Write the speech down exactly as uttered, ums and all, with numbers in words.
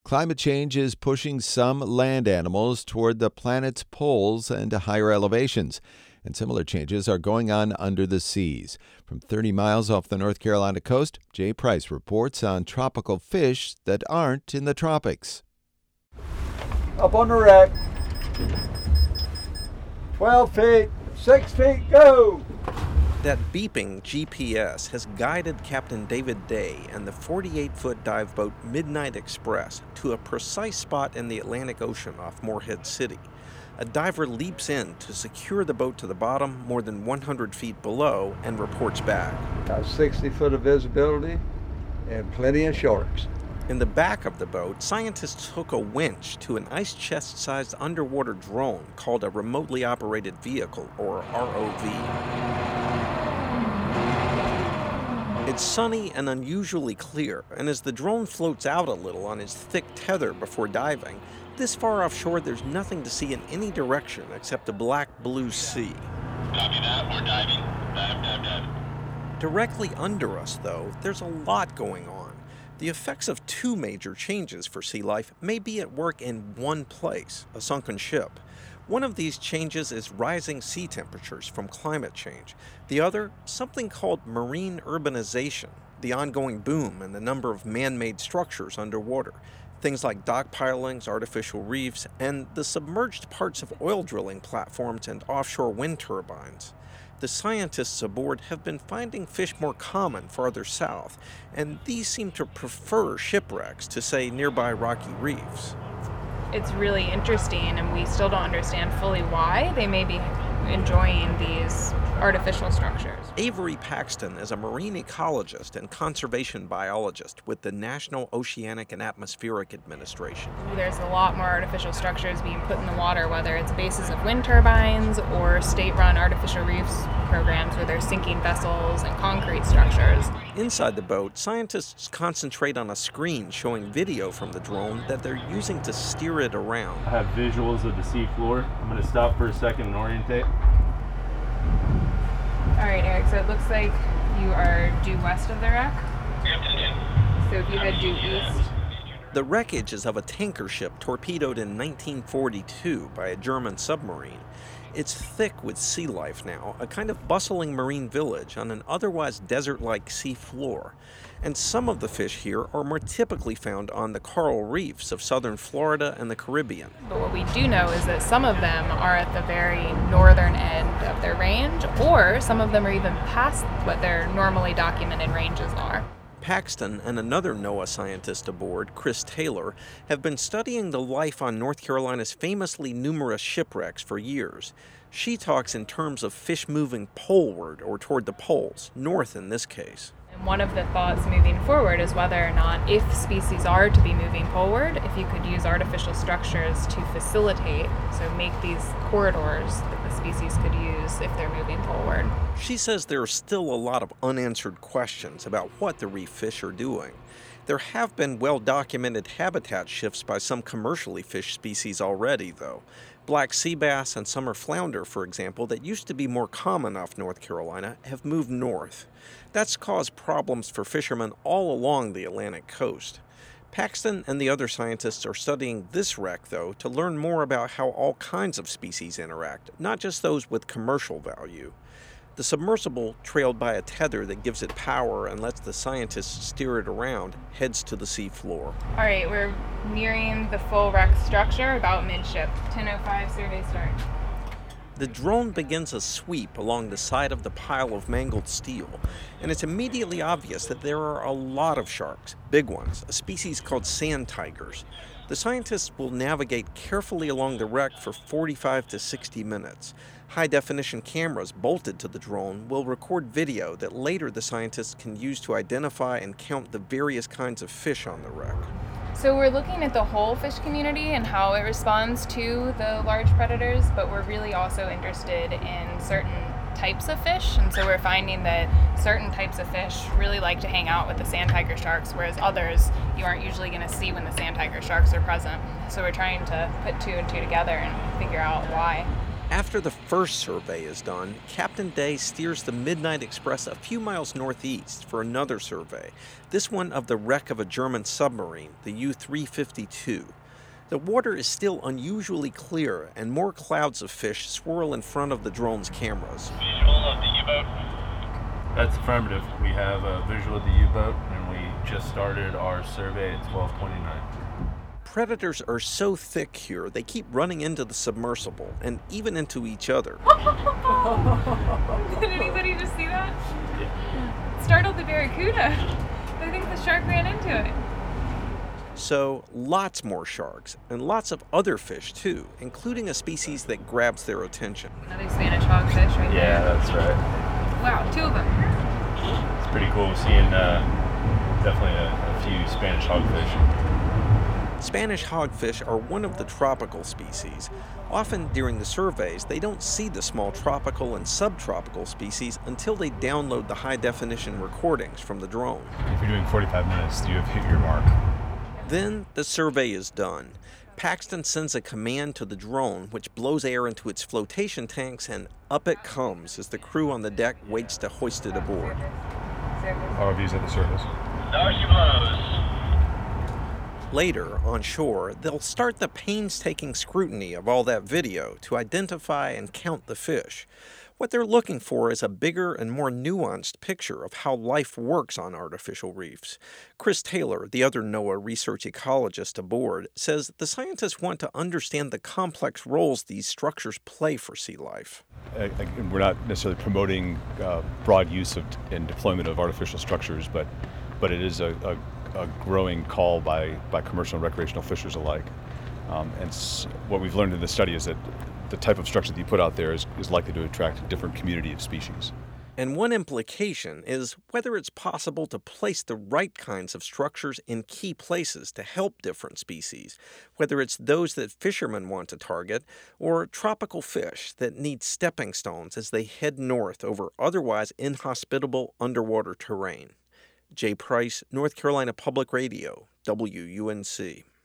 Climate change is pushing some land animals toward the planet's poles and to higher elevations, and similar changes are going on under the seas. From thirty miles off the North Carolina coast, Jay Price reports on tropical fish that aren't in the tropics. Up on the wreck. twelve feet, six feet, go! That beeping G P S has guided Captain David Day and the forty-eight foot dive boat Midnight Express to a precise spot in the Atlantic Ocean off Morehead City. A diver leaps in to secure the boat to the bottom more than one hundred feet below and reports back. Got sixty foot of visibility and plenty of sharks. In the back of the boat, scientists hook a winch to an ice chest-sized underwater drone called a remotely operated vehicle, or R O V. It's sunny and unusually clear, and as the drone floats out a little on its thick tether before diving, this far offshore there's nothing to see in any direction except a black-blue sea. Copy that, we're diving. Dive, dive, dive. Directly under us, though, there's a lot going on. The effects of two major changes for sea life may be at work in one place, a sunken ship. One of these changes is rising sea temperatures from climate change. The other, something called marine urbanization, the ongoing boom in the number of man-made structures underwater. Things like dock pilings, artificial reefs, and the submerged parts of oil drilling platforms and offshore wind turbines. The scientists aboard have been finding fish more common farther south, and these seem to prefer shipwrecks to, say, nearby rocky reefs. It's really interesting, and we still don't understand fully why they may be enjoying these artificial structures. Avery Paxton is a marine ecologist and conservation biologist with the National Oceanic and Atmospheric Administration. There's a lot more artificial structures being put in the water, whether it's bases of wind turbines or state-run artificial reefs programs where they're sinking vessels and concrete structures. Inside the boat, scientists concentrate on a screen showing video from the drone that they're using to steer it around. I have visuals of the sea floor. I'm going to stop for a second and orientate. All right, Eric, so it looks like you are due west of the wreck. So if you head due east. The wreckage is of a tanker ship torpedoed in nineteen forty-two by a German submarine. It's thick with sea life now, a kind of bustling marine village on an otherwise desert-like sea floor. And some of the fish here are more typically found on the coral reefs of southern Florida and the Caribbean. But what we do know is that some of them are at the very northern end of their range, or some of them are even past what their normally documented ranges are. Paxton and another NOAA scientist aboard, Chris Taylor, have been studying the life on North Carolina's famously numerous shipwrecks for years. She talks in terms of fish moving poleward, or toward the poles, north in this case. And one of the thoughts moving forward is whether or not, if species are to be moving poleward, if you could use artificial structures to facilitate, so make these corridors that the species could use if they're moving poleward. She says there are still a lot of unanswered questions about what the reef fish are doing. There have been well-documented habitat shifts by some commercially fished species already, though. Black sea bass and summer flounder, for example, that used to be more common off North Carolina, have moved north. That's caused problems for fishermen all along the Atlantic coast. Paxton and the other scientists are studying this wreck, though, to learn more about how all kinds of species interact, not just those with commercial value. The submersible, trailed by a tether that gives it power and lets the scientists steer it around, heads to the sea floor. All right, we're nearing the full wreck structure, about midship. ten oh five, survey start. The drone begins a sweep along the side of the pile of mangled steel, and it's immediately obvious that there are a lot of sharks, big ones, a species called sand tigers. The scientists will navigate carefully along the wreck for forty-five to sixty minutes. High-definition cameras bolted to the drone will record video that later the scientists can use to identify and count the various kinds of fish on the wreck. So we're looking at the whole fish community and how it responds to the large predators, but we're really also interested in certain types of fish, and so we're finding that certain types of fish really like to hang out with the sand tiger sharks, whereas others you aren't usually going to see when the sand tiger sharks are present. So we're trying to put two and two together and figure out why. After the first survey is done, Captain Day steers the Midnight Express a few miles northeast for another survey, this one of the wreck of a German submarine, the U three fifty-two. The water is still unusually clear, and more clouds of fish swirl in front of the drone's cameras. Visual of the U-boat. That's affirmative. We have a visual of the U-boat, and we just started our survey at twelve twenty-nine. Predators are so thick here, they keep running into the submersible, and even into each other. Did anybody just see that? Yeah. It startled the barracuda. I think the shark ran into it. So, lots more sharks, and lots of other fish too, including a species that grabs their attention. Another Spanish hogfish right Yeah, there. that's right. Wow, two of them. It's pretty cool seeing uh, definitely a, a few Spanish hogfish. Spanish hogfish are one of the tropical species. Often during the surveys, they don't see the small tropical and subtropical species until they download the high-definition recordings from the drone. If you're doing forty-five minutes, you have hit your mark. Then the survey is done. Paxton sends a command to the drone, which blows air into its flotation tanks, and up it comes as the crew on the deck waits to hoist it aboard. R O Vs at the surface. There she blows. Later, on shore, they'll start the painstaking scrutiny of all that video to identify and count the fish. What they're looking for is a bigger and more nuanced picture of how life works on artificial reefs. Chris Taylor, the other NOAA research ecologist aboard, says the scientists want to understand the complex roles these structures play for sea life. Uh, we're not necessarily promoting uh, broad use of and deployment of artificial structures, but but it is a, a a growing call by, by commercial and recreational fishers alike. Um, and s- what we've learned in this study is that the type of structure that you put out there is, is likely to attract a different community of species. And one implication is whether it's possible to place the right kinds of structures in key places to help different species, whether it's those that fishermen want to target or tropical fish that need stepping stones as they head north over otherwise inhospitable underwater terrain. Jay Price, North Carolina Public Radio, W U N C.